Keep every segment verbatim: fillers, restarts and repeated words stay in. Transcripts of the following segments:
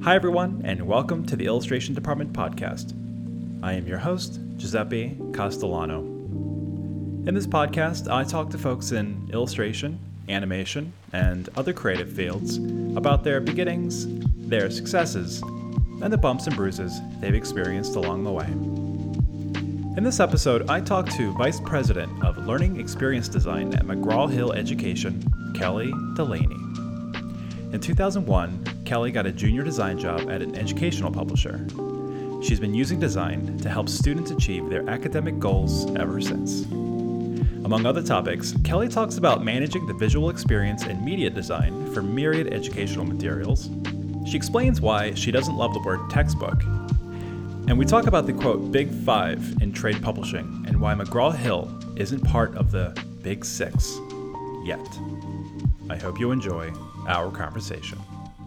Hi, everyone, and welcome to the Illustration Department podcast. I am your host, Giuseppe Castellano. In this podcast, I talk to folks in illustration, animation, and other creative fields about their beginnings, their successes, and the bumps and bruises they've experienced along the way. In this episode, I talk to Vice President of Learning Experience Design at McGraw-Hill Education, Kelly Delaney. In two thousand one, Kelly got a junior design job at an educational publisher. She's been using design to help students achieve their academic goals ever since. Among other topics, Kelly talks about managing the visual experience in media design for myriad educational materials. She explains why she doesn't love the word textbook. And we talk about the, quote, Big Five in trade publishing and why McGraw-Hill isn't part of the Big Six yet. I hope you enjoy our conversation.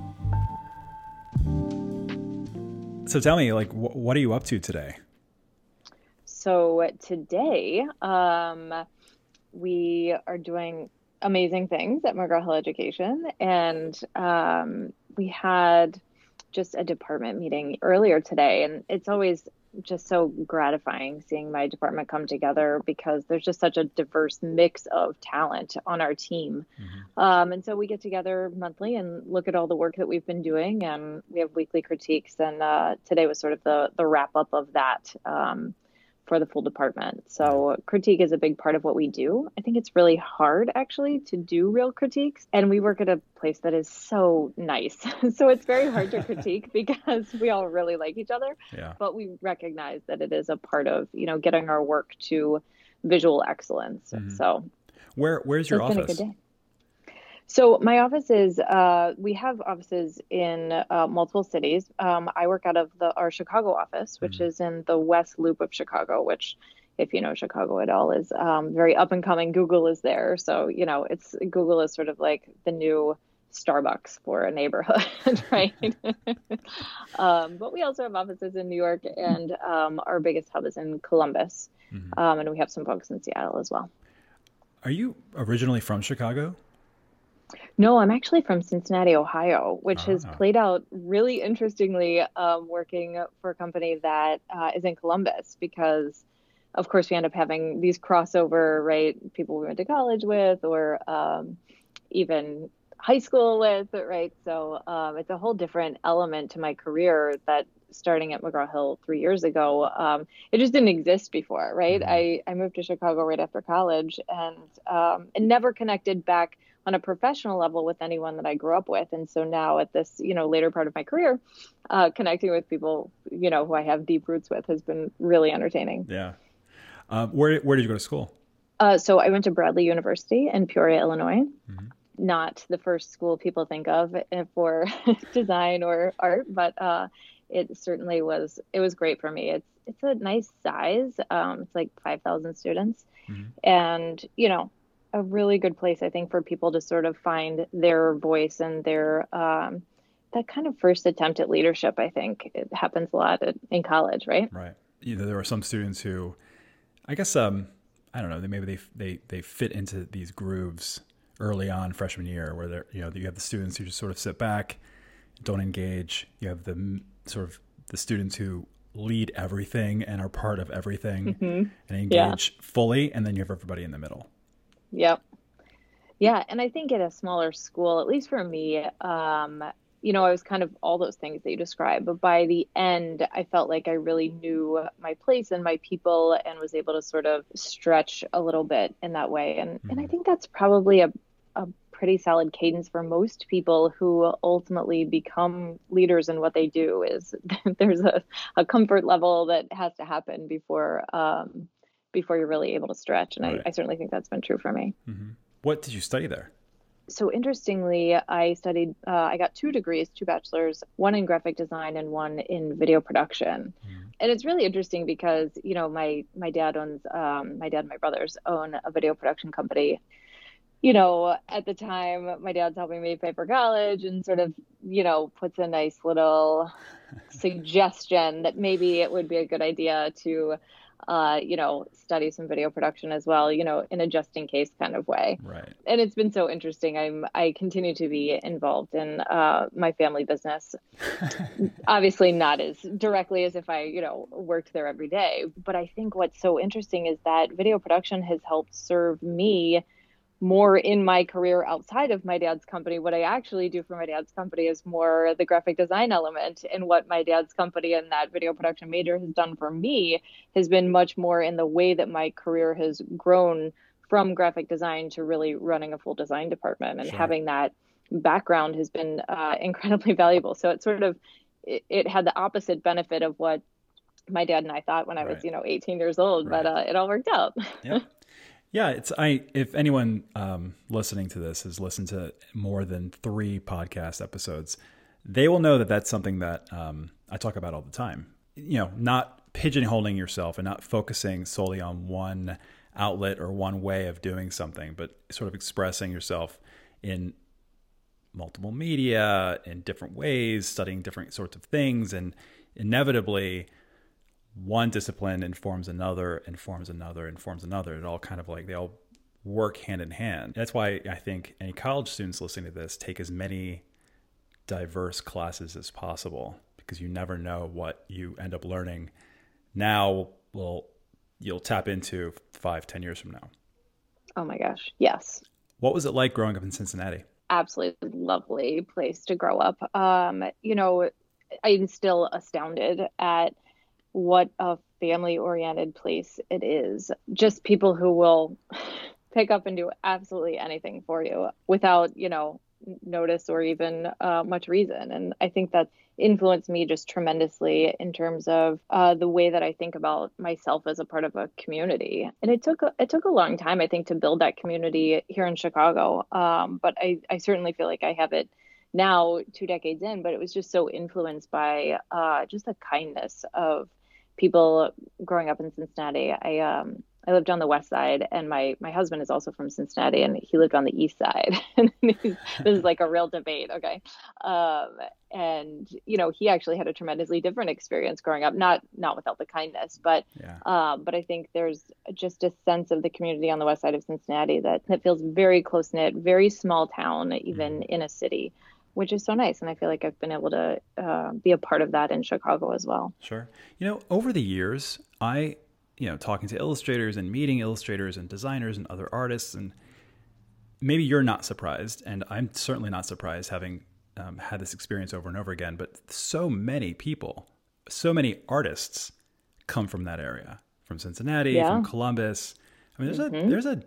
So tell me, like, wh- what are you up to today? So today, um, we are doing amazing things at McGraw-Hill Education, and um, we had just a department meeting earlier today, and it's always just so gratifying seeing my department come together because there's just such a diverse mix of talent on our team. Mm-hmm. Um, and so we get together monthly and look at all the work that we've been doing, and we have weekly critiques. And uh, today was sort of the, the wrap up of that um, for the full department. So critique is a big part of what we do. I think it's really hard actually to do real critiques. And we work at a place that is so nice. So it's very hard to critique because we all really like each other. Yeah. But we recognize that it is a part of, you know, getting our work to visual excellence. Mm-hmm. So where where's your it's office? Been a good day. So my office is, uh, we have offices in uh, multiple cities. Um, I work out of the our Chicago office, which mm-hmm. is in the West Loop of Chicago, which, if you know Chicago at all, is um, very up and coming. Google is there. So, you know, it's Google is sort of like the new Starbucks for a neighborhood, right? um, but we also have offices in New York, and um, our biggest hub is in Columbus. Mm-hmm. Um, and we have some folks in Seattle as well. Are you originally from Chicago? No, I'm actually from Cincinnati, Ohio, which ah. has played out really interestingly um, working for a company that uh, is in Columbus because, of course, we end up having these crossover, right? People we went to college with or um, even high school with, right? So um, it's a whole different element to my career that starting at McGraw-Hill three years ago, um, it just didn't exist before, right? Mm-hmm. I, I moved to Chicago right after college and um, and never connected back on a professional level with anyone that I grew up with. And so now at this, you know, later part of my career, uh, connecting with people, you know, who I have deep roots with has been really entertaining. Yeah. Uh, where, where did you go to school? Uh, so I went to Bradley University in Peoria, Illinois. Mm-hmm. Not the first school people think of for design or art, but uh, it certainly was, it was great for me. It's, it's a nice size. Um, it's like five thousand students. Mm-hmm. And, you know, a really good place, I think, for people to sort of find their voice and their um, that kind of first attempt at leadership. I think it happens a lot at, in college, right? Right. Either there are some students who, I guess, um, I don't know, they maybe they they they fit into these grooves early on freshman year, where they're you know you have the students who just sort of sit back, don't engage. You have the sort of the students who lead everything and are part of everything mm-hmm. and engage yeah. fully, and then you have everybody in the middle. Yep. Yeah. And I think at a smaller school, at least for me, um, you know, I was kind of all those things that you described. But by the end, I felt like I really knew my place and my people and was able to sort of stretch a little bit in that way. And mm-hmm. and I think that's probably a, a pretty solid cadence for most people who ultimately become leaders in what they do is there's a, a comfort level that has to happen before um before you're really able to stretch. And right. I, I certainly think that's been true for me. Mm-hmm. What did you study there? So interestingly, I studied, uh, I got two degrees, two bachelors, one in graphic design and one in video production. Mm-hmm. And it's really interesting because, you know, my, my dad owns, um, my dad and my brothers own a video production company. You know, at the time, my dad's helping me pay for college and sort of, you know, puts a nice little suggestion that maybe it would be a good idea to uh, you know, study some video production as well, you know, in a just in case kind of way. Right. And it's been so interesting. I'm, I continue to be involved in uh, my family business. Obviously not as directly as if I, you know, worked there every day. But I think what's so interesting is that video production has helped serve me more in my career outside of my dad's company. What I actually do for my dad's company is more the graphic design element, and what my dad's company and that video production major has done for me has been much more in the way that my career has grown from graphic design to really running a full design department, and Sure. having that background has been uh, incredibly valuable. So it sort of, it, it had the opposite benefit of what my dad and I thought when I was, Right. you know, eighteen years old, Right. but uh, it all worked out. Yep. Yeah, it's I. If anyone um, listening to this has listened to more than three podcast episodes, they will know that that's something that um, I talk about all the time. You know, not pigeonholing yourself and not focusing solely on one outlet or one way of doing something, but sort of expressing yourself in multiple media in different ways, studying different sorts of things, and inevitably one discipline informs another, informs another, informs another. It all kind of like, they all work hand in hand. That's why I think any college students listening to this take as many diverse classes as possible, because you never know what you end up learning now will you'll tap into five, ten years from now. Oh my gosh. Yes. What was it like growing up in Cincinnati? Absolutely lovely place to grow up. Um, you know, I'm still astounded at what a family-oriented place it is. Just people who will pick up and do absolutely anything for you without, you know, notice or even uh, much reason. And I think that influenced me just tremendously in terms of uh, the way that I think about myself as a part of a community. And it took a, it took a long time, I think, to build that community here in Chicago. Um, but I, I certainly feel like I have it now, two decades in. But it was just so influenced by uh, just the kindness of people growing up in Cincinnati. I um I lived on the west side, and my my husband is also from Cincinnati, and he lived on the east side. And this is like a real debate, okay? Um, and you know, he actually had a tremendously different experience growing up, not not without the kindness, but Yeah. um, but I think there's just a sense of the community on the west side of Cincinnati that that feels very close knit, very small town, even in a city, which is so nice. And I feel like I've been able to uh, be a part of that in Chicago as well. Sure. You know, over the years, I, you know, talking to illustrators and meeting illustrators and designers and other artists, and maybe you're not surprised, and I'm certainly not surprised having um, had this experience over and over again, but so many people, so many artists come from that area, from Cincinnati, Yeah. from Columbus. I mean, there's Mhm. a, there's a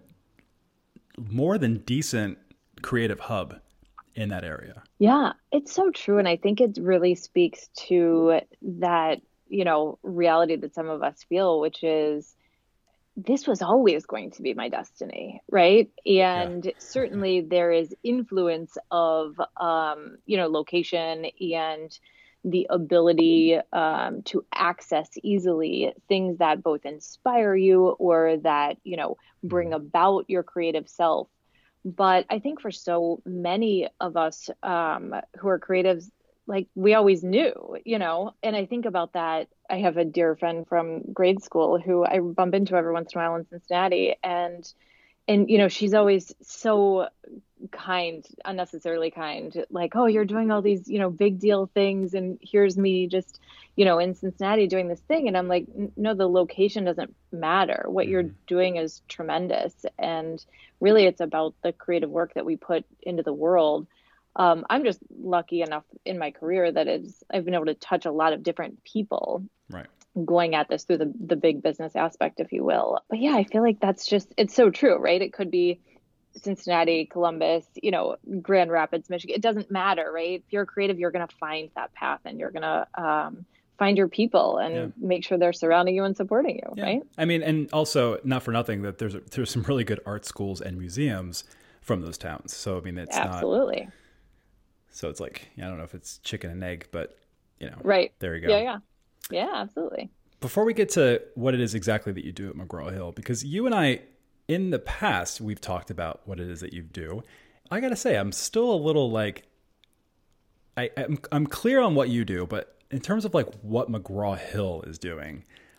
more than decent creative hub in that area. Yeah, it's so true. And I think it really speaks to that, you know, reality that some of us feel, which is this was always going to be my destiny, right? And certainly there is influence of, um, you know, location and the ability um, to access easily things that both inspire you or that, you know, bring about your creative self. But I think for so many of us um, who are creatives, like we always knew, you know, and I think about that. I have a dear friend from grade school who I bump into every once in a while in Cincinnati, and and you know, she's always so kind, unnecessarily kind, like, oh, you're doing all these, you know, big deal things, and here's me just, you know, in Cincinnati doing this thing. And I'm like, no, the location doesn't matter. What you're doing is tremendous. And really it's about the creative work that we put into the world. Um, I'm just lucky enough in my career that it's, I've been able to touch a lot of different people. Right. Going at this through the, the big business aspect, if you will. But yeah, I feel like that's just, it's so true, right? It could be Cincinnati, Columbus, you know, Grand Rapids, Michigan. It doesn't matter, right? If you're creative, you're going to find that path, and you're going to um, find your people and Yeah. make sure they're surrounding you and supporting you, Yeah. right? I mean, and also not for nothing that there's, there's some really good art schools and museums from those towns. So, I mean, it's Absolutely. not, so it's like, I don't know if it's chicken and egg, but you know, Right. there you go. Yeah, yeah. Yeah, absolutely. Before we get to what it is exactly that you do at McGraw-Hill, because you and I, in the past, we've talked about what it is that you do. I got to say, I'm still a little like, I, I'm, I'm clear on what you do, but in terms of like what McGraw-Hill is doing,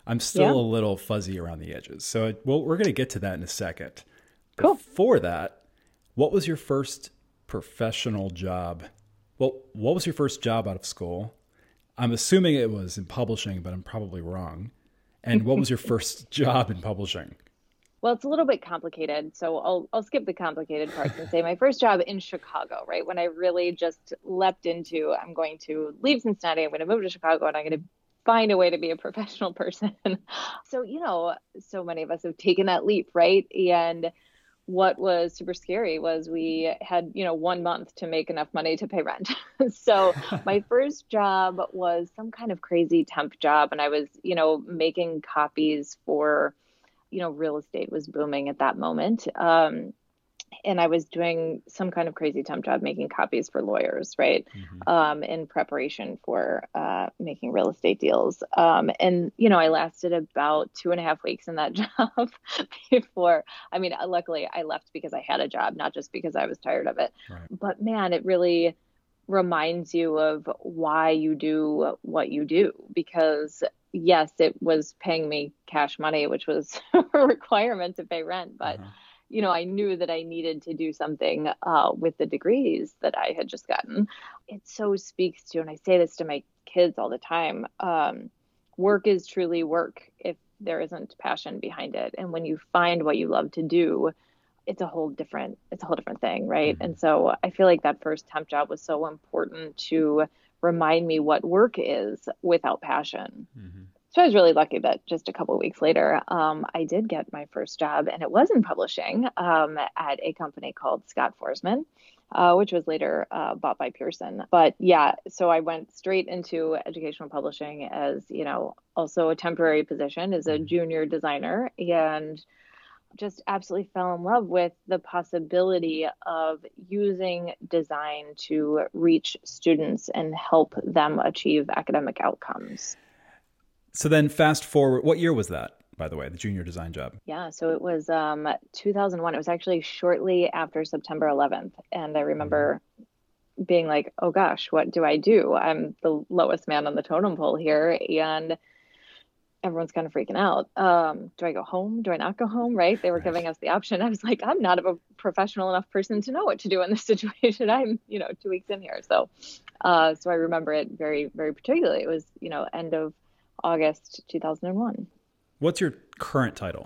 I'm still Yeah. a little fuzzy around the edges. So well, we're going to get to that in a second. Cool. Before that, what was your first professional job? Well, what was your first job out of school? I'm assuming it was in publishing, but I'm probably wrong. And what was your first job in publishing? Well, it's a little bit complicated, so I'll I'll skip the complicated parts and say my first job in Chicago, right? When I really just leapt into, I'm going to leave Cincinnati, I'm going to move to Chicago, and I'm going to find a way to be a professional person. So, you know, so many of us have taken that leap, right? And what was super scary was we had, you know, one month to make enough money to pay rent. So my first job was some kind of crazy temp job, and I was, you know, making copies for, you know, real estate was booming at that moment. Um, and I was doing some kind of crazy temp job making copies for lawyers, right? Mm-hmm. Um, in preparation for uh, making real estate deals. Um, and, you know, I lasted about two and a half weeks in that job before, I mean, luckily I left because I had a job, not just because I was tired of it. Right. But man, it really reminds you of why you do what you do, because yes, it was paying me cash money, which was a requirement to pay rent. But, Uh-huh. you know, I knew that I needed to do something uh, with the degrees that I had just gotten. It so speaks to, and I say this to my kids all the time, um, work is truly work if there isn't passion behind it. And when you find what you love to do, it's a whole different, it's a whole different thing, right? Mm-hmm. And so I feel like that first temp job was so important to remind me what work is without passion. Mm-hmm. So I was really lucky that just a couple of weeks later, um, I did get my first job, and it was in publishing um, at a company called Scott Forsman, uh, which was later uh, bought by Pearson. But yeah, so I went straight into educational publishing as, you know, also a temporary position as a junior designer, and just absolutely fell in love with the possibility of using design to reach students and help them achieve academic outcomes. So then fast forward, what year was that, by the way, the junior design job? Yeah, so it was um, two thousand one. It was actually shortly after September eleventh. And I remember mm-hmm. being like, oh gosh, what do I do? I'm the lowest man on the totem pole here. And everyone's kind of freaking out. Um, do I go home? Do I not go home? Right? They were Right. giving us the option. I was like, I'm not a professional enough person to know what to do in this situation. I'm, you know, two weeks in here. So, uh, so I remember it very, very particularly. It was, you know, end of August two thousand one. What's your current title?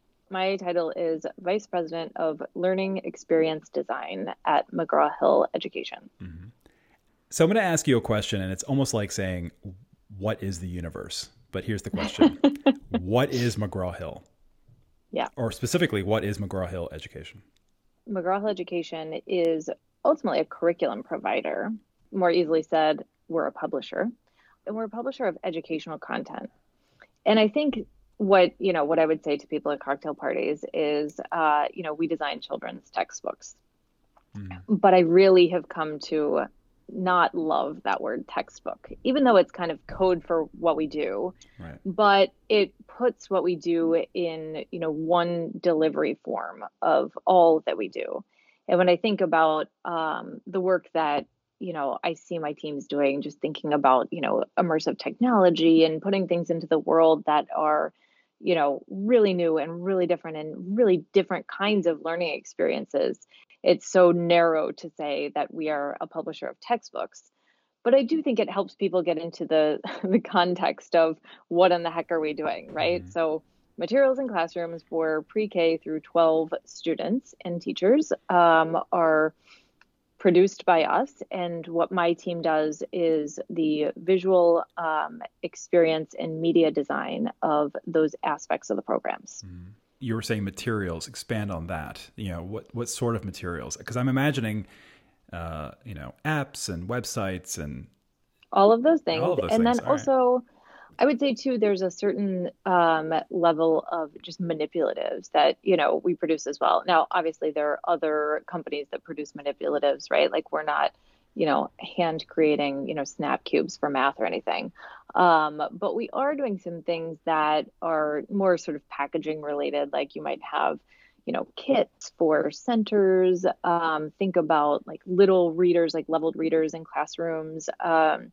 My title is Vice President of Learning Experience Design at McGraw-Hill Education. Mm-hmm. So I'm going to ask you a question, and it's almost like saying, what is the universe? But here's the question. What is McGraw-Hill? Yeah. Or specifically, what is McGraw-Hill Education? McGraw-Hill Education is ultimately a curriculum provider. More easily said, we're a publisher. And we're a publisher of educational content. And I think what, you know, what I would say to people at cocktail parties is, uh, you know, we design children's textbooks. Mm. But I really have come to not love that word textbook, even though it's kind of code for what we do. Right. But it puts what we do in, you know, one delivery form of all that we do. And when I think about um, the work that, you know, I see my teams doing, just thinking about, you know, immersive technology and putting things into the world that are, you know, really new and really different and really different kinds of learning experiences. It's so narrow to say that we are a publisher of textbooks, but I do think it helps people get into the the context of what in the heck are we doing, right? Mm-hmm. So materials in classrooms for pre-K through twelve students and teachers um, are produced by us. And what my team does is the visual um, experience and media design of those aspects of the programs. Mm-hmm. You were saying materials, expand on that. You know, what, what sort of materials? Because I'm imagining, uh, you know, apps and websites and all of those things. All of those and things. then All also, right. I would say too, there's a certain um, level of just manipulatives that, you know, we produce as well. Now, obviously there are other companies that produce manipulatives, right? Like we're not, you know, hand creating, you know, snap cubes for math or anything. Um, but we are doing some things that are more sort of packaging related, like you might have, you know, kits for centers. Um, think about like little readers, like leveled readers in classrooms. Um,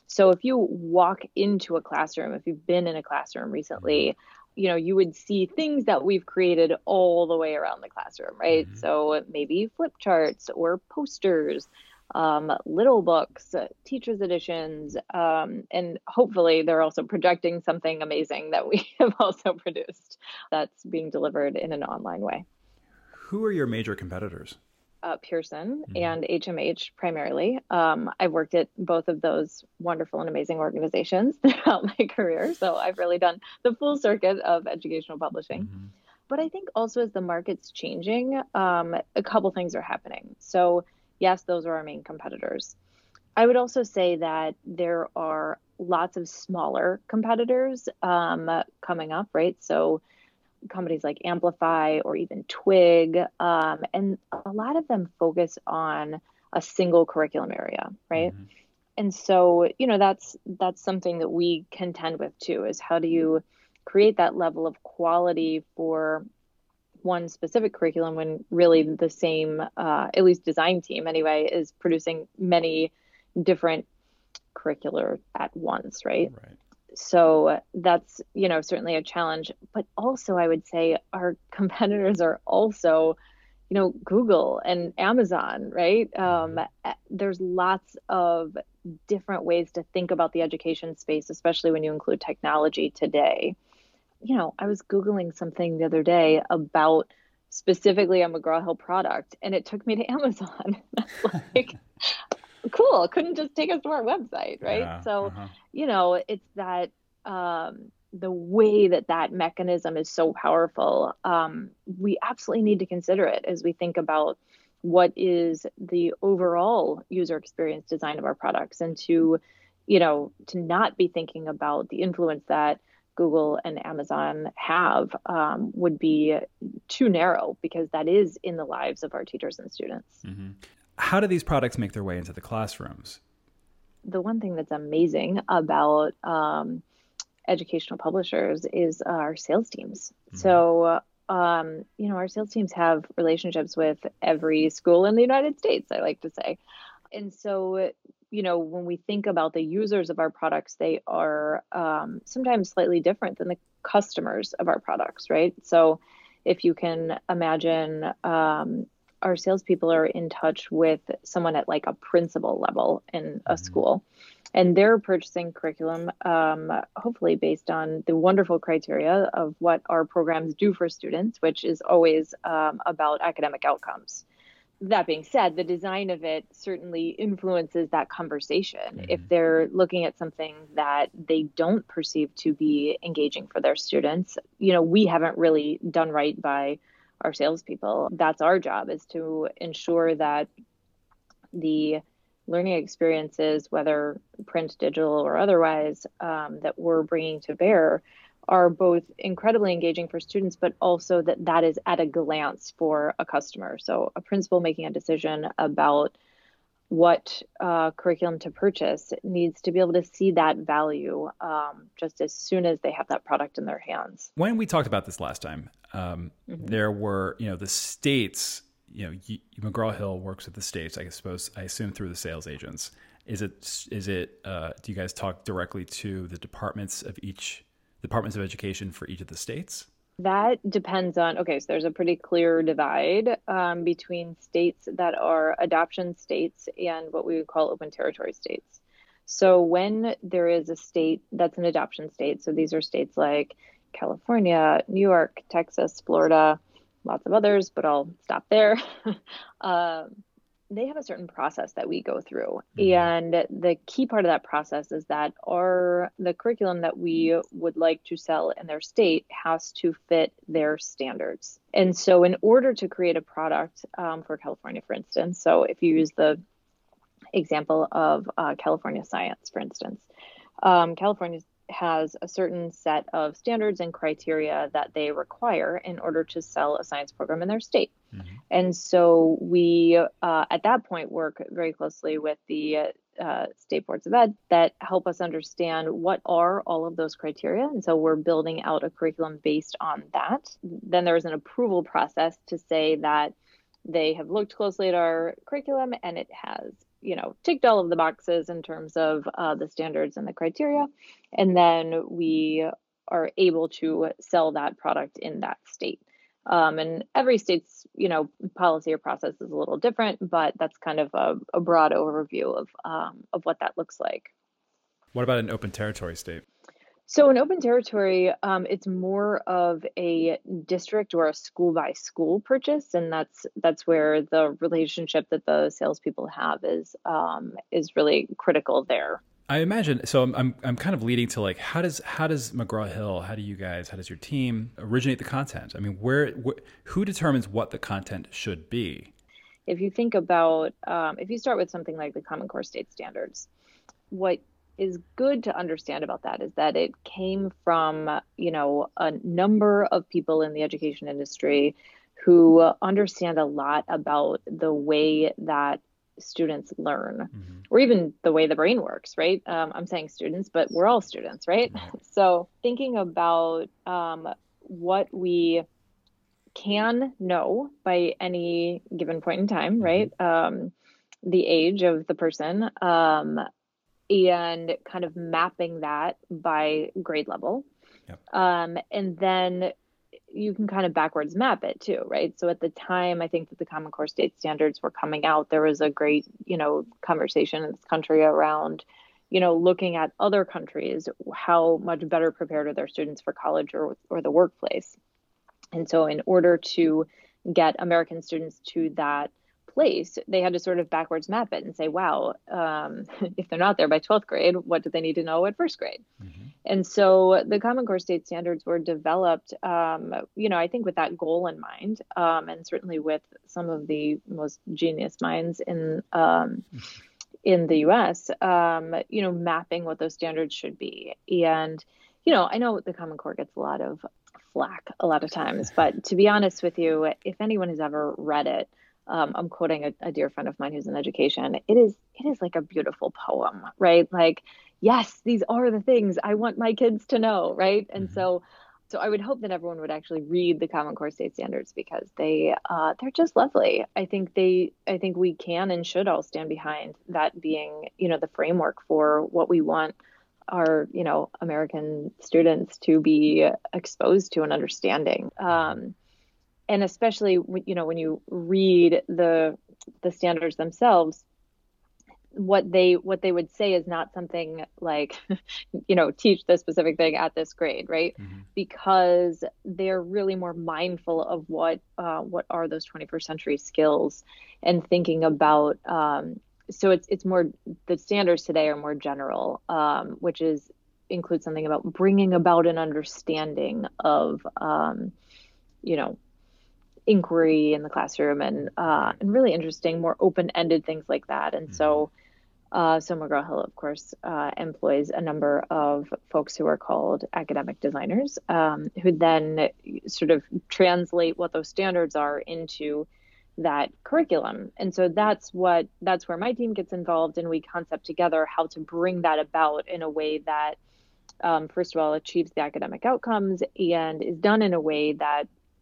So if you walk into a classroom, if you've been in a classroom recently, you know, you would see things that we've created all the way around the classroom, right? Mm-hmm. So maybe flip charts or posters, um, little books, uh, teachers' editions, um, and hopefully they're also projecting something amazing that we have also produced that's being delivered in an online way. Who are your major competitors? Uh, Pearson Mm-hmm. and H M H primarily. Um, I've worked at both of those wonderful and amazing organizations throughout my career. So I've really done the full circuit of educational publishing. Mm-hmm. But I think also as the market's changing, um, a couple things are happening. So, yes, those are our main competitors. I would also say that there are lots of smaller competitors um, coming up, right? So, companies like Amplify or even Twig, um, and a lot of them focus on a single curriculum area, right? Mm-hmm. And so, you know, that's that's something that we contend with too, is how do you create that level of quality for one specific curriculum when really the same, uh, at least design team anyway, is producing many different curricular at once, right? Right. So that's, you know, certainly a challenge. But also, I would say our competitors are also, you know, Google and Amazon, right? Um, Mm-hmm. there's lots of different ways to think about the education space, especially when you include technology today. You know, I was Googling something the other day about specifically a McGraw Hill product, and it took me to Amazon. That's like, cool, couldn't just take us to our website, right? Yeah. So, Uh-huh. you know, it's that um, the way that that mechanism is so powerful. Um, we absolutely need to consider it as we think about what is the overall user experience design of our products, and to, you know, to not be thinking about the influence that Google and Amazon have um, would be too narrow, because that is in the lives of our teachers and students. Mm-hmm. How do these products make their way into the classrooms? The one thing that's amazing about um, educational publishers is our sales teams. Mm-hmm. So, um, you know, our sales teams have relationships with every school in the United States, I like to say. And so, you know, when we think about the users of our products, they are um, sometimes slightly different than the customers of our products, right? So, if you can imagine, um, our salespeople are in touch with someone at like a principal level in a Mm-hmm. school, and they're purchasing curriculum, um, hopefully based on the wonderful criteria of what our programs do for students, which is always um, about academic outcomes. That being said, the design of it certainly influences that conversation. If Mm-hmm. they're looking at something that they don't perceive to be engaging for their students, you know, we haven't really done right by our salespeople. That's our job, is to ensure that the learning experiences, whether print, digital, or otherwise, um, that we're bringing to bear are both incredibly engaging for students, but also that that is at a glance for a customer. So a principal making a decision about what uh, curriculum to purchase needs to be able to see that value um, just as soon as they have that product in their hands. When we talked about this last time, um, Mm-hmm. there were, you know, the states, you know, McGraw Hill works with the states, I suppose, I assume through the sales agents. Is it, is it, uh, do you guys talk directly to the departments of each, departments of education for each of the states? That depends on, okay, so there's a pretty clear divide um, between states that are adoption states and what we would call open territory states. So when there is a state that's an adoption state, so these are states like California, New York, Texas, Florida, lots of others, but I'll stop there. um, they have a certain process that we go through. Mm-hmm. And the key part of that process is that our the curriculum that we would like to sell in their state has to fit their standards. And so in order to create a product um, for California, for instance, so if you use the example of uh, California Science, for instance, um, California has a certain set of standards and criteria that they require in order to sell a science program in their state. Mm-hmm. And so we, uh, at that point, work very closely with the uh, state boards of ed that help us understand what are all of those criteria. And so we're building out a curriculum based on that. Then there's an approval process to say that they have looked closely at our curriculum and it has, you know, ticked all of the boxes in terms of uh, the standards and the criteria. And then we are able to sell that product in that state. Um, and every state's, you know, policy or process is a little different, but that's kind of a, a broad overview of um, of what that looks like. What about an open territory state? So in open territory, um, it's more of a district or a school by school purchase, and that's that's where the relationship that the salespeople have is um, is really critical there. I imagine. So I'm, I'm I'm kind of leading to like, how does how does McGraw Hill, how do you guys, how does your team originate the content? I mean, where wh- who determines what the content should be? If you think about, um, if you start with something like the Common Core State Standards, what is good to understand about that is that it came from, you know, a number of people in the education industry who understand a lot about the way that students learn, mm-hmm. or even the way the brain works, right? Um, I'm saying students, but we're all students, right? Mm-hmm. So thinking about um, what we can know by any given point in time, mm-hmm. right? Um, the age of the person, um, and kind of mapping that by grade level. Yep. Um, and then you can kind of backwards map it too, right? So at the time, I think that the Common Core State Standards were coming out, there was a great, you know, conversation in this country around, you know, looking at other countries, how much better prepared are their students for college or, or the workplace. And so in order to get American students to that place, they had to sort of backwards map it and say, wow, um, if they're not there by twelfth grade, what do they need to know at first grade? Mm-hmm. And so the Common Core State Standards were developed, um, you know, I think with that goal in mind, um, and certainly with some of the most genius minds in um, in the U S, um, you know, mapping what those standards should be. And, you know, I know the Common Core gets a lot of flack a lot of times, but to be honest with you, if anyone has ever read it, Um, I'm quoting a, a dear friend of mine who's in education. It is, it is like a beautiful poem, right? Like, yes, these are the things I want my kids to know, right? And mm-hmm. so, so I would hope that everyone would actually read the Common Core State Standards because they, uh, they're just lovely. I think they, I think we can and should all stand behind that being, you know, the framework for what we want our, you know, American students to be exposed to and understanding. Um, And especially, you know, when you read the the standards themselves, what they what they would say is not something like, you know, teach this specific thing at this grade, right? Mm-hmm. Because they're really more mindful of what uh, what are those twenty-first century skills, and thinking about. Um, so it's it's more, the standards today are more general, um, which is includes something about bringing about an understanding of, um, you know. inquiry in the classroom and uh, and really interesting, more open-ended things like that. And mm-hmm. so, uh, so McGraw Hill, of course, uh, employs a number of folks who are called academic designers, um, who then sort of translate what those standards are into that curriculum. And so that's what that's where my team gets involved, and we concept together how to bring that about in a way that, um, first of all, achieves the academic outcomes and is done in a way that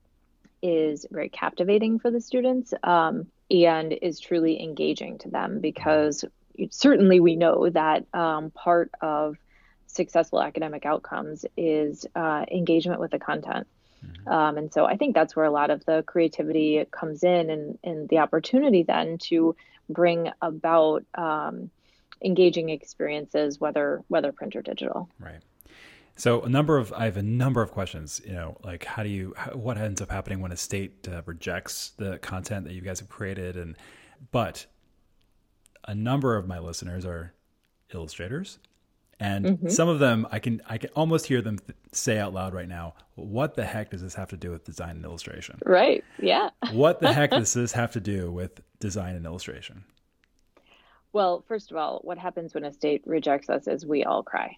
is very captivating for the students, um, and is truly engaging to them, because certainly we know that um, part of successful academic outcomes is uh, engagement with the content. Mm-hmm. Um, and so I think that's where a lot of the creativity comes in, and, and the opportunity then to bring about um, engaging experiences, whether whether print or digital. Right. So a number of, I have a number of questions, you know, like how do you, how, what ends up happening when a state uh, rejects the content that you guys have created? And, but a number of my listeners are illustrators, and mm-hmm. some of them, I can, I can almost hear them th- say out loud right now, what the heck does this have to do with design and illustration? Right. Yeah. What the heck does this have to do with design and illustration? Well, first of all, what happens when a state rejects us is we all cry.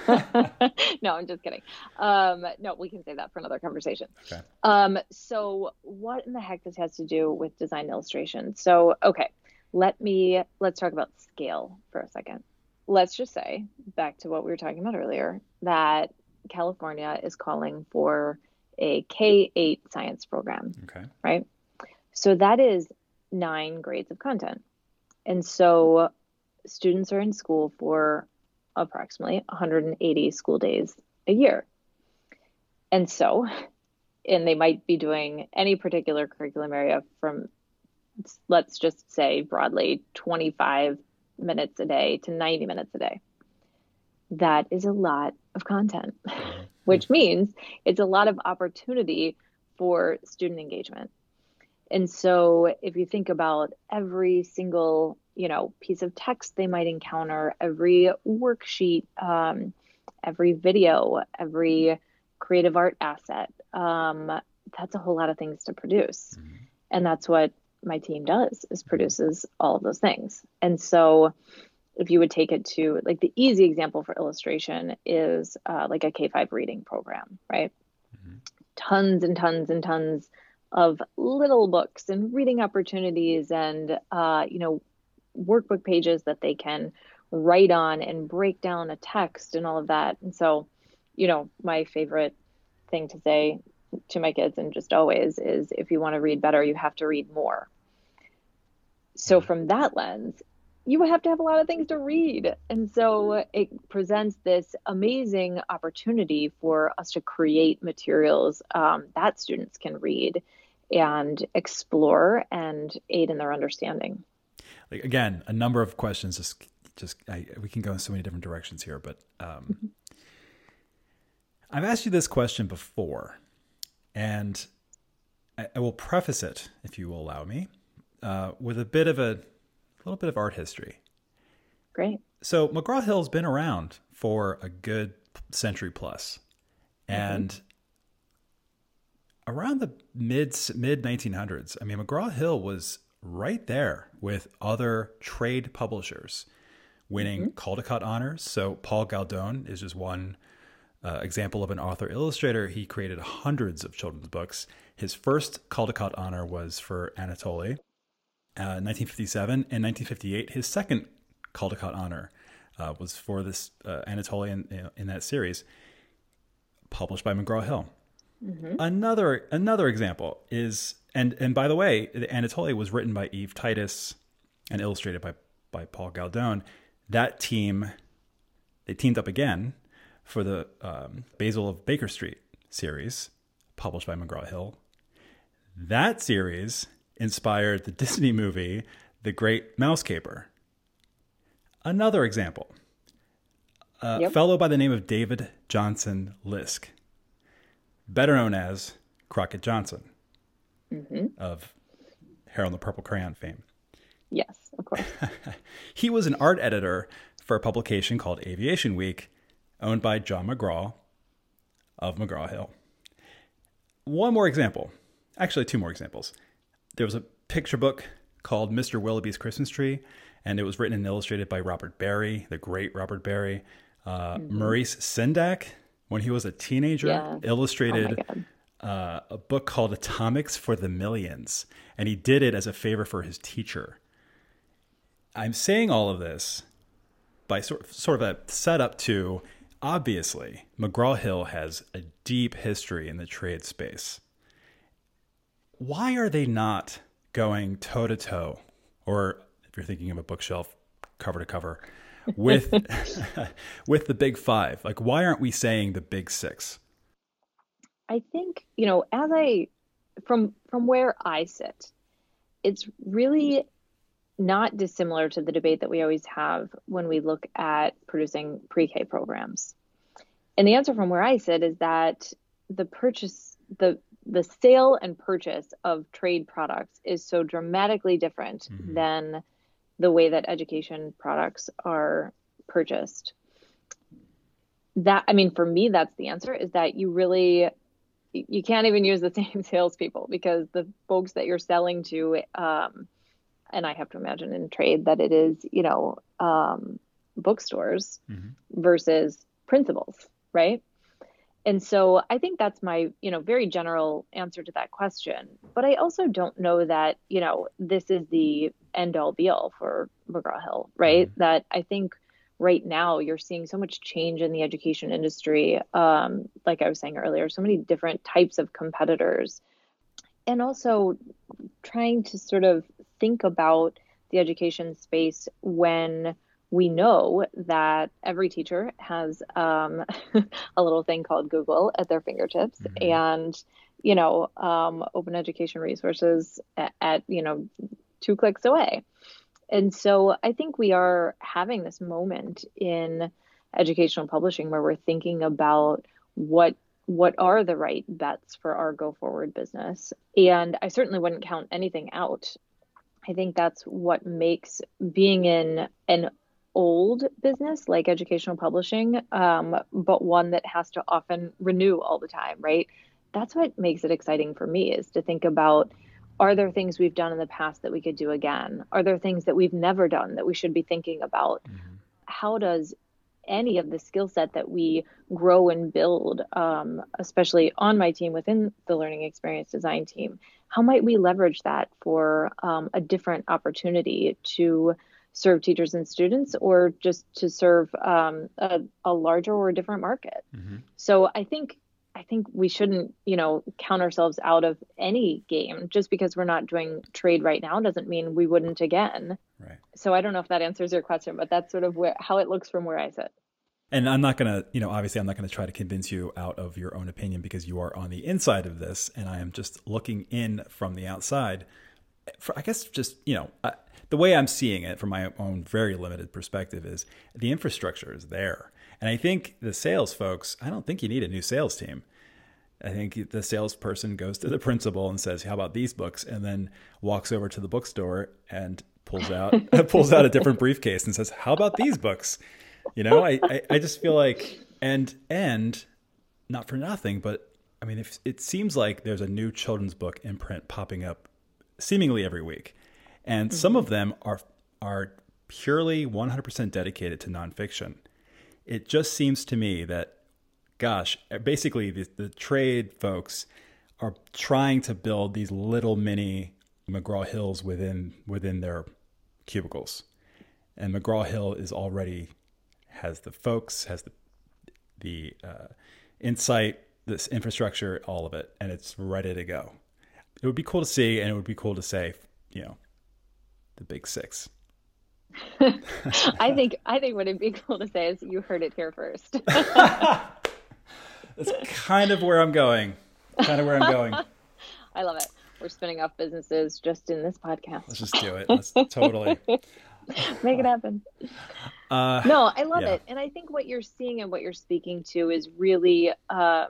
No, I'm just kidding. Um, no, we can save that for another conversation. Okay. Um, so what in the heck this has to do with design and illustration? So, okay, let me, let's talk about scale for a second. Let's just say, back to what we were talking about earlier, that California is calling for a K eight science program. Okay. Right? So that is nine grades of content. And so students are in school for approximately one hundred eighty school days a year. And so, and they might be doing any particular curriculum area from, let's just say broadly, twenty-five minutes a day to ninety minutes a day. That is a lot of content, which means it's a lot of opportunity for student engagement. And so if you think about every single, you know, piece of text they might encounter, every worksheet, um, every video, every creative art asset, um, that's a whole lot of things to produce. Mm-hmm. And that's what my team does, is produces all of those things. And so if you would take it to, like, the easy example for illustration is uh, like a K five reading program, right? Mm-hmm. Tons and tons and tons of little books and reading opportunities and, uh, you know, workbook pages that they can write on and break down a text and all of that. And so, you know, my favorite thing to say to my kids, and just always, is if you want to read better, you have to read more. So from that lens, you have to have a lot of things to read. And so it presents this amazing opportunity for us to create materials um, that students can read and explore and aid in their understanding. Like, again, a number of questions. Just, just I, we can go in so many different directions here, but um, mm-hmm. I've asked you this question before, and I, I will preface it, if you will allow me, uh, with a bit of a, a little bit of art history. Great. So McGraw-Hill's been around for a good century plus, and mm-hmm. around the mid mid nineteen hundreds, I mean, McGraw-Hill was right there with other trade publishers, winning mm-hmm. Caldecott honors. So Paul Galdone is just one uh, example of an author illustrator. He created hundreds of children's books. His first Caldecott honor was for Anatoly, uh, in nineteen fifty-seven. In nineteen fifty-eight, his second Caldecott honor uh, was for this uh, Anatoly in, you know, in that series, published by McGraw-Hill. Mm-hmm. Another another example is, and and by the way, the Anatoly was written by Eve Titus and illustrated by, by Paul Galdone. That team, they teamed up again for the um, Basil of Baker Street series, published by McGraw-Hill. That series inspired the Disney movie, The Great Mouse Caper. Another example, a yep. fellow by the name of David Johnson Lisk, better known as Crockett Johnson, mm-hmm. of Harold and the Purple Crayon fame. Yes, of course. He was an art editor for a publication called Aviation Week, owned by John McGraw of McGraw-Hill. One more example. Actually, two more examples. There was a picture book called Mister Willoughby's Christmas Tree, and it was written and illustrated by Robert Barry, the great Robert Barry. Uh, mm-hmm. Maurice Sendak, when he was a teenager, yeah. illustrated oh uh, a book called Atomics for the Millions, and he did it as a favor for his teacher. I'm saying all of this by sort of, sort of a setup to, obviously, McGraw-Hill has a deep history in the trade space. Why are they not going toe-to-toe, or if you're thinking of a bookshelf, cover-to-cover, with with the big five? Like, why aren't we saying the big six? I think, you know, as I, from from where I sit, it's really not dissimilar to the debate that we always have when we look at producing pre-K programs. And the answer from where I sit is that the purchase, the the sale and purchase of trade products is so dramatically different mm-hmm. than the way that education products are purchased. That, I mean, for me, that's the answer, is that you really, you can't even use the same salespeople, because the folks that you're selling to, um, and I have to imagine in trade that it is, you know, um, bookstores mm-hmm. versus principals, right? And so I think that's my, you know, very general answer to that question. But I also don't know that, you know, this is the end all be all for McGraw-Hill, right? Mm-hmm. That I think right now you're seeing so much change in the education industry. Um, like I was saying earlier, so many different types of competitors, and also trying to sort of think about the education space when we know that every teacher has um, a little thing called Google at their fingertips, Mm-hmm. and you know, um, open education resources at, at you know two clicks away. And so I think we are having this moment in educational publishing where we're thinking about what what are the right bets for our go forward business. And I certainly wouldn't count anything out. I think that's what makes being in an old business like educational publishing, um, but one that has to often renew all the time, right? That's what makes it exciting for me, is to think about, are there things we've done in the past that we could do again? Are there things that we've never done that we should be thinking about? Mm-hmm. How does any of the skill set that we grow and build, um, especially on my team within the learning experience design team, how might we leverage that for um, a different opportunity to serve teachers and students, or just to serve um, a, a larger or different market? Mm-hmm. So I think I think we shouldn't, you know, count ourselves out of any game. Just because we're not doing trade right now doesn't mean we wouldn't again. Right. So I don't know if that answers your question, but that's sort of where how it looks from where I sit. And I'm not going to, you know, obviously I'm not going to try to convince you out of your own opinion, because you are on the inside of this and I am just looking in from the outside. For, I guess just, you know, I, the way I'm seeing it from my own very limited perspective is the infrastructure is there. And I think the sales folks, I don't think you need a new sales team. I think the salesperson goes to the principal and says, how about these books? And then walks over to the bookstore and pulls out, pulls out a different briefcase and says, how about these books? You know, I, I, I just feel like, and, and not for nothing, but I mean, if, it seems like there's a new children's book imprint popping up seemingly every week. And mm-hmm. some of them are, are purely one hundred percent dedicated to nonfiction. It just seems to me that, gosh, basically the, the trade folks are trying to build these little mini McGraw-Hills within, within their cubicles. And McGraw-Hill is already has the folks, has the the uh, insight, this infrastructure, all of it, and it's ready to go. It would be cool to see, and it would be cool to say, you know, the big six. I think I think what it'd be cool to say is you heard it here first. That's kind of where I'm going. Kind of where I'm going. I love it. We're spinning off businesses just in this podcast. Let's just do it. Let's totally make it happen. Uh, no, I love yeah. it. And I think what you're seeing and what you're speaking to is really, um,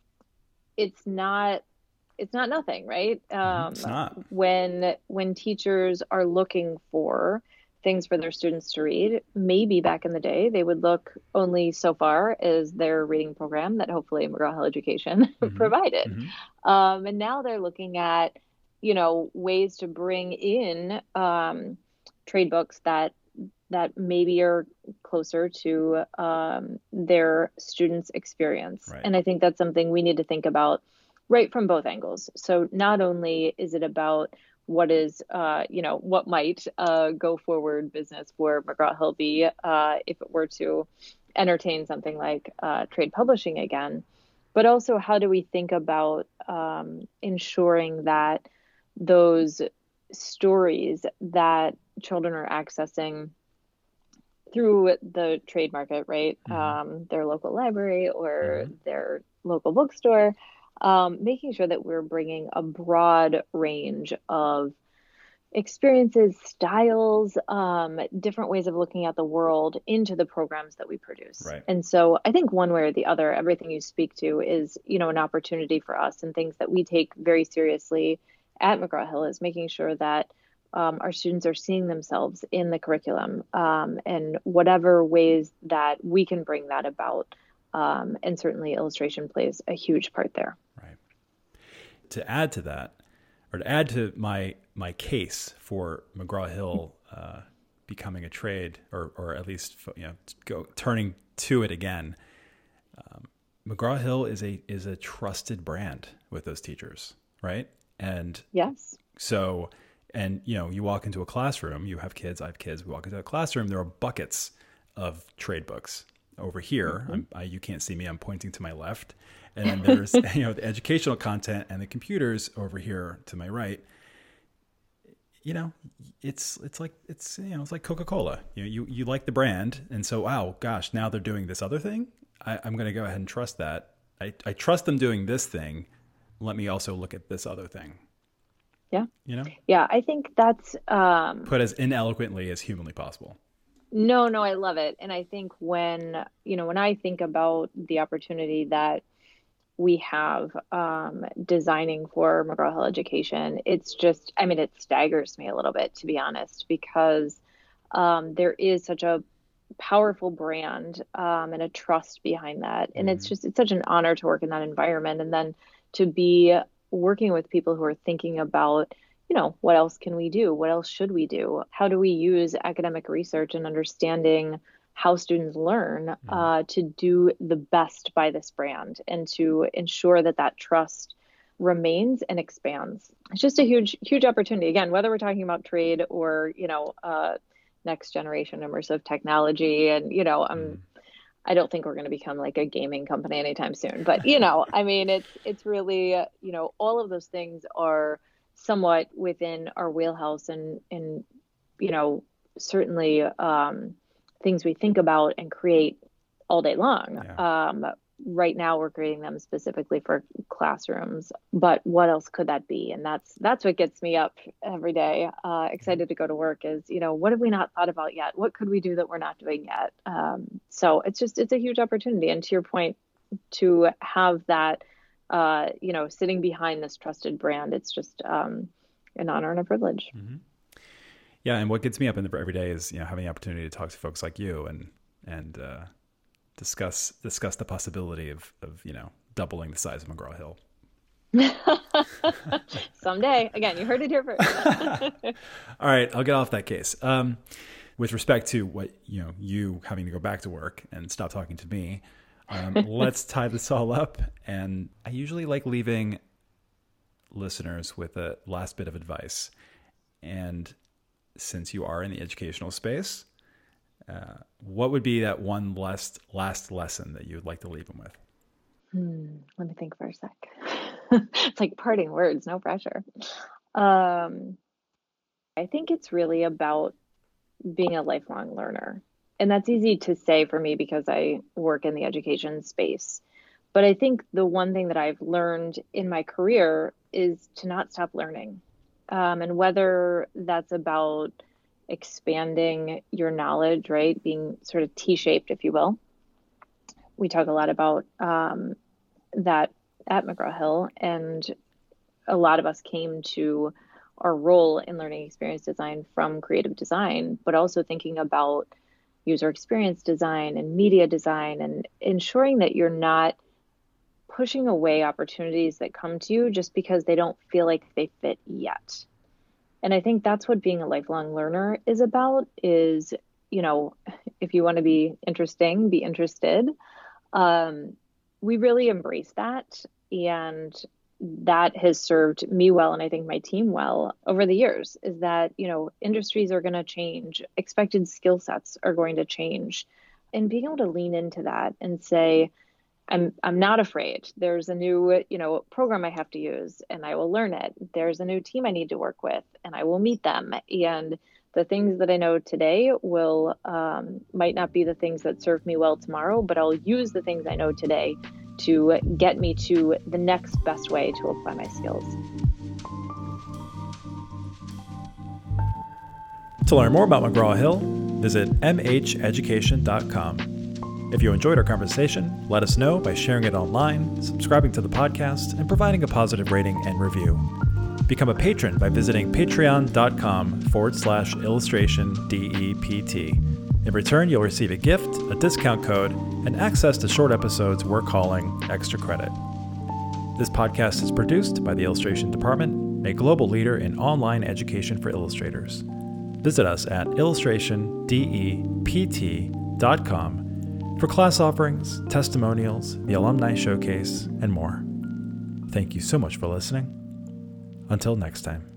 it's not, it's not nothing, right? Um, it's not. When, when teachers are looking for things for their students to read, maybe back in the day, they would look only so far as their reading program that hopefully McGraw-Hill Education Mm-hmm. provided. Mm-hmm. Um, and now they're looking at, you know, ways to bring in um, trade books that that maybe are closer to um, their students' experience. Right. And I think that's something we need to think about right from both angles. So not only is it about what is, uh, you know, what might uh, go forward business for McGraw-Hill be uh, if it were to entertain something like uh, trade publishing again, but also how do we think about um, ensuring that those stories that children are accessing through the trade market, right? Mm-hmm. Um, their local library or mm-hmm. their local bookstore, um, making sure that we're bringing a broad range of experiences, styles, um, different ways of looking at the world into the programs that we produce. Right. And so I think one way or the other, everything you speak to is, you know, an opportunity for us, and things that we take very seriously at McGraw-Hill is making sure that Um, our students are seeing themselves in the curriculum, um, and whatever ways that we can bring that about. Um, and certainly illustration plays a huge part there. Right. To add to that, or to add to my my case for McGraw-Hill uh, becoming a trade, or or at least you know go turning to it again, um, McGraw-Hill is a is a trusted brand with those teachers, right? And yes, so. And, you know, you walk into a classroom, you have kids, I have kids, we walk into a classroom, there are buckets of trade books. Over here, mm-hmm. I'm, I, you can't see me, I'm pointing to my left. And then there's, you know, the educational content and the computers over here to my right. you know, it's it's like it's you know it's like Coca-Cola. You know, you you like the brand, and so wow, gosh, now they're doing this other thing. I, I'm going to go ahead and trust that. I, I trust them doing this thing. Let me also look at this other thing. Yeah. You know? Yeah, I think that's um put as ineloquently as humanly possible. No, no, I love it. And I think when, you know, when I think about the opportunity that we have um, designing for McGraw-Hill Education, it's just, I mean, it staggers me a little bit, to be honest, because um, there is such a powerful brand um, and a trust behind that. And Mm-hmm. it's just, it's such an honor to work in that environment. And then to be working with people who are thinking about, you know, what else can we do? What else should we do? How do we use academic research and understanding how students learn uh, to do the best by this brand and to ensure that that trust remains and expands? It's just a huge, huge opportunity. Again, whether we're talking about trade or, you know, uh, next generation immersive technology. And, you know, I'm, mm. I don't think we're going to become like a gaming company anytime soon, but, you know, I mean, it's, it's really, uh, you know, all of those things are somewhat within our wheelhouse and, and, you know, certainly um, things we think about and create all day long. Yeah. Um, right now we're creating them specifically for classrooms, but what else could that be? And that's, that's what gets me up every day, uh, excited to go to work is, you know, what have we not thought about yet? What could we do that we're not doing yet? Um, so it's just, it's a huge opportunity. And to your point, to have that, uh, you know, sitting behind this trusted brand, it's just um, an honor and a privilege. Mm-hmm. Yeah. And what gets me up in the, every day is, you know, having the opportunity to talk to folks like you and, and, uh, discuss discuss the possibility of, of you know, doubling the size of McGraw-Hill. Someday. Again, you heard it here first. All right, I'll get off that case. Um, with respect to what, you know, you having to go back to work and stop talking to me, um, let's tie this all up. And I usually like leaving listeners with a last bit of advice. And since you are in the educational space, Uh, what would be that one last last lesson that you would like to leave them with? Hmm, let me think for a sec. It's like parting words, no pressure. Um, I think it's really about being a lifelong learner. And that's easy to say for me because I work in the education space. But I think the one thing that I've learned in my career is to not stop learning. Um, and whether that's about expanding your knowledge, right? Being sort of T-shaped, if you will. We talk a lot about um, that at McGraw-Hill, and a lot of us came to our role in learning experience design from creative design, but also thinking about user experience design and media design and ensuring that you're not pushing away opportunities that come to you just because they don't feel like they fit yet. And I think that's what being a lifelong learner is about is, you know, if you want to be interesting, be interested. Um, we really embrace that. And that has served me well, and I think my team well over the years, is that, you know, industries are going to change, expected skill sets are going to change. And being able to lean into that and say, I'm I'm not afraid. There's a new, you know, program I have to use and I will learn it. There's a new team I need to work with and I will meet them. And the things that I know today will um, might not be the things that serve me well tomorrow, but I'll use the things I know today to get me to the next best way to apply my skills. To learn more about McGraw-Hill, visit m h education dot com. If you enjoyed our conversation, let us know by sharing it online, subscribing to the podcast, and providing a positive rating and review. Become a patron by visiting patreon.com forward slash illustration DEPT. In return, you'll receive a gift, a discount code, and access to short episodes we're calling Extra Credit. This podcast is produced by the Illustration Department, a global leader in online education for illustrators. Visit us at illustration dept dot com for class offerings, testimonials, the alumni showcase, and more. Thank you so much for listening. Until next time.